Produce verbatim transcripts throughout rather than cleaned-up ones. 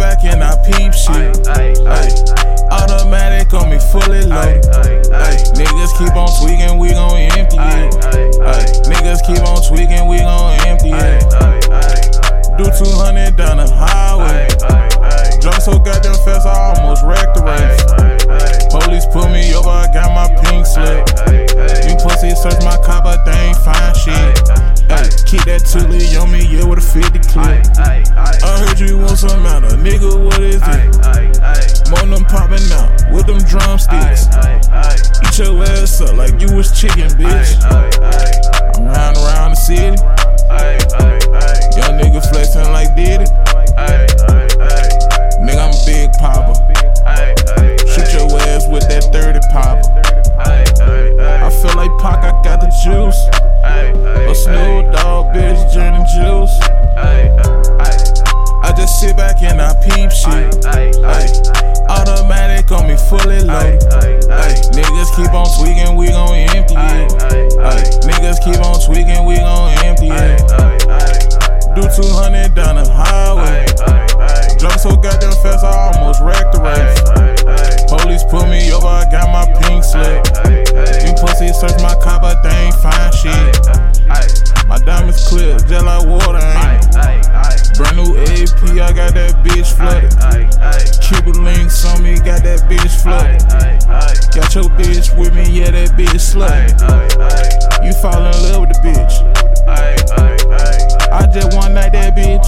back and I peep shit. Ay, automatic on me fully loaded. Ay, niggas keep on tweaking, we gon' empty it. Ay, niggas keep on tweaking, we gon' empty it. Do two hundred down the highway. Drunk so goddamn fast, I almost wrecked the race. Police put me over, I got my pink slip. You pussy search my car, but they ain't find shit. Ay, keep that Tully on me, yeah, with a fifty clip. I heard you want some matter, nigga, what is it? More them popping out with them drumsticks. Eat your ass up like you was chicken, bitch. I'm riding around the city. Young nigga flexing like Diddy. Nigga, I'm a big popper. Shoot your ass with that thirty popper. I feel like Pac, I got the juice. A Snoop Dogg, bitch, journey juice. I just sit back and I peep shit. Ay, automatic on me fully loaded. Ay, niggas keep on tweaking, we gon' empty it. Ay, niggas keep on tweaking, we gon' empty it. Do two hundred down the highway. Drunk so goddamn fast, I almost wrecked the race. Police put me over, I got my pink slip. You pussy search my car, but they ain't find shit. My diamonds clear, just like water, ain't it? Brand new A P, I got that bitch flooded. Cuban links on me, got that bitch flooded. Got your bitch with me, yeah, that bitch slutty. You fall in love with the bitch. I just one night that bitch.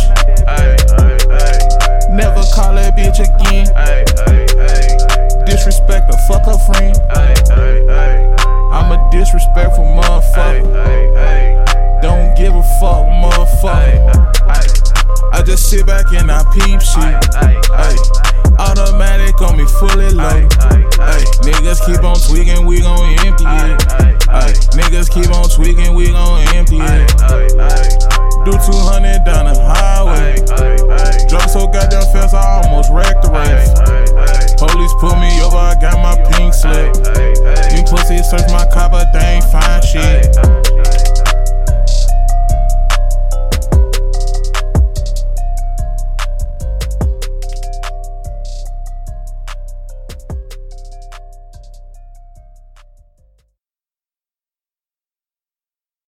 Never call that bitch again. Disrespect her, fuck her friend. I'm a disrespectful motherfucker. Don't give a fuck, motherfucker. I just sit back and I peep shit. Ay, automatic on me fully loaded. Ay, niggas keep on tweaking, we gon' empty it. Ay, niggas keep on tweaking, we gon' empty it. Do two hundred down the highway. Drunk so goddamn fast, I almost wrecked the race. Police put me over, I got my pink slip. You pussy search my car, but they ain't find shit.